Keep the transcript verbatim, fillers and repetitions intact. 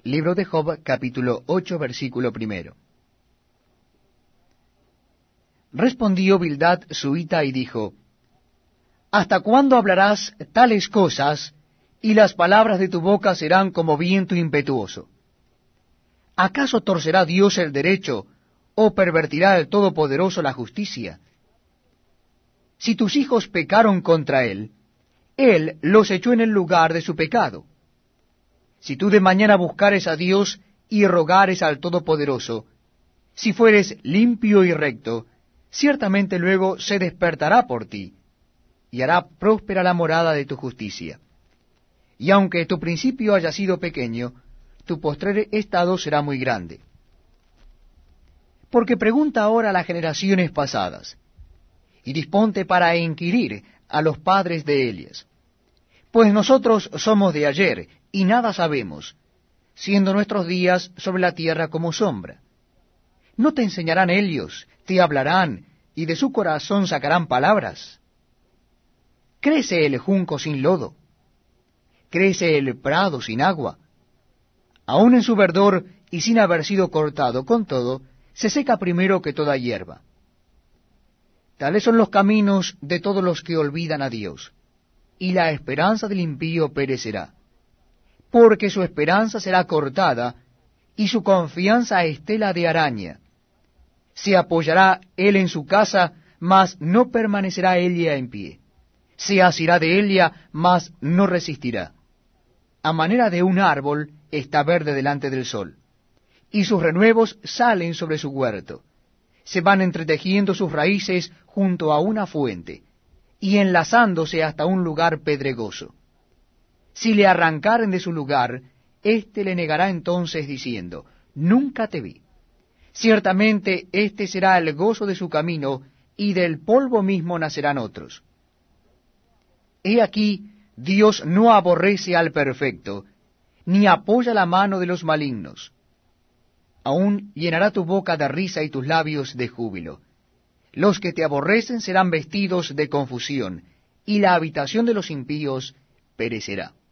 Libro de Job, capítulo ocho, versículo primero. Respondió Bildad suita y dijo, ¿Hasta cuándo hablarás tales cosas, y las palabras de tu boca serán como viento impetuoso? ¿Acaso torcerá Dios el derecho, o pervertirá el Todopoderoso la justicia? Si tus hijos pecaron contra él, él los echó en el lugar de su pecado. Si tú de mañana buscares a Dios y rogares al Todopoderoso, si fueres limpio y recto, ciertamente luego se despertará por ti, y hará próspera la morada de tu justicia. Y aunque tu principio haya sido pequeño, tu postrer estado será muy grande. Porque pregunta ahora a las generaciones pasadas, y disponte para inquirir a los padres de ellas. Pues nosotros somos de ayer, y nada sabemos, siendo nuestros días sobre la tierra como sombra. ¿No te enseñarán ellos, te hablarán, y de su corazón sacarán palabras? ¿Crece el junco sin lodo? ¿Crece el prado sin agua? Aun en su verdor y sin haber sido cortado, con todo, se seca primero que toda hierba. Tales son los caminos de todos los que olvidan a Dios, y la esperanza del impío perecerá, porque su esperanza será cortada, y su confianza estela de araña. Se apoyará él en su casa, mas no permanecerá ella en pie. Se asirá de ella, mas no resistirá. A manera de un árbol está verde delante del sol, y sus renuevos salen sobre su huerto. Se van entretejiendo sus raíces junto a una fuente, y enlazándose hasta un lugar pedregoso. Si le arrancaren de su lugar, éste le negará entonces diciendo, nunca te vi. Ciertamente este será el gozo de su camino, y del polvo mismo nacerán otros. He aquí, Dios no aborrece al perfecto, ni apoya la mano de los malignos. Aún llenará tu boca de risa y tus labios de júbilo. Los que te aborrecen serán vestidos de confusión, y la habitación de los impíos perecerá.